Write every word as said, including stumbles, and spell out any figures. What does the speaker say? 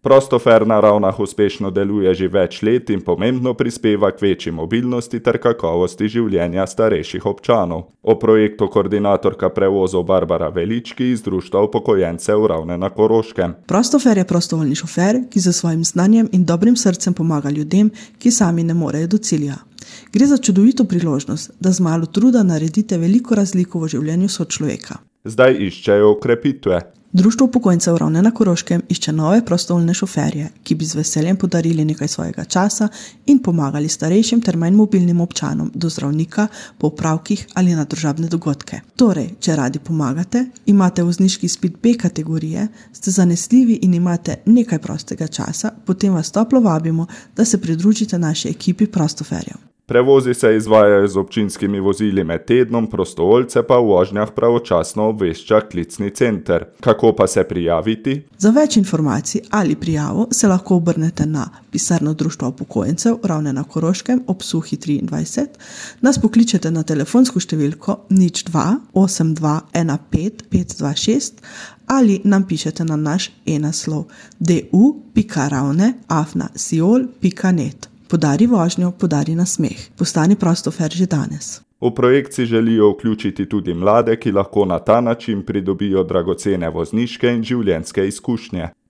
Prostofer na Ravnah uspešno deluje že več let in pomembno prispeva k večji mobilnosti ter kakovosti življenja starejših občanov. O projektu koordinatorka prevozov Barbara Velički iz Društva upokojencev Ravne na Koroškem. Prostofer je prostovoljni šofer, ki za svojim znanjem in dobrim srcem pomaga ljudem, ki sami ne morejo do cilja. Gre za čudovito priložnost, da z malo truda naredite veliko razliko v življenju sočloveka. Zdaj iščejo okrepitve. Društvo upokojencev Ravne na Koroškem išče nove prostovoljne šoferje, ki bi z veseljem podarili nekaj svojega časa in pomagali starejšim ter manj mobilnim občanom do zdravnika, po opravkih ali na družabne dogodke. Torej, če radi pomagate, imate vozniški izpit B kategorije, ste zanesljivi in imate nekaj prostega časa, potem vas toplo vabimo, da se pridružite naši ekipi prostoferjev. Prevozi se izvajajo z občinskimi vozili med tednom, prostovoljce pa v vožnjah pravočasno obvešča klicni center. Kako pa se prijaviti? Za več informacij ali prijavo se lahko obrnete na pisarno Društva upokojencev Ravne na Koroškem ob Suhi triindvajset, nas pokličete na telefonsko številko nič dva osem dva ena pet pet dva šest ali nam pišete na naš e-naslov d u pika ravne afna siol pika net. Podari vožnjo, podari nasmeh. Postani prostofer že danes. V projekt si želijo vključiti tudi mlade, ki lahko na ta način pridobijo dragocene vozniške in življenjske izkušnje.